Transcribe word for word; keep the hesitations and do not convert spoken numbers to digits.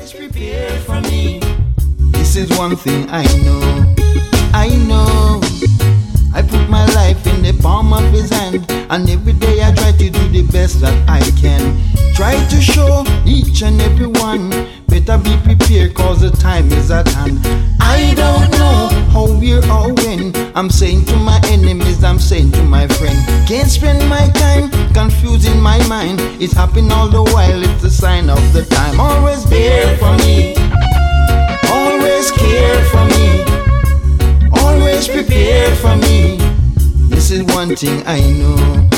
Prepare for me. This is one thing I know. I know. I put my life in the palm of his hand, and every day I try to do the best that I can. Try to show each and every one, better be prepared cause the time is at hand. I don't know how, where or when. I'm saying to my enemies, I'm saying to my friend, can't spend my time confusing my mind. It's happening all the while, it's a sign of the time. Always there for me, always care for me, always prepared for me. This is one thing I know.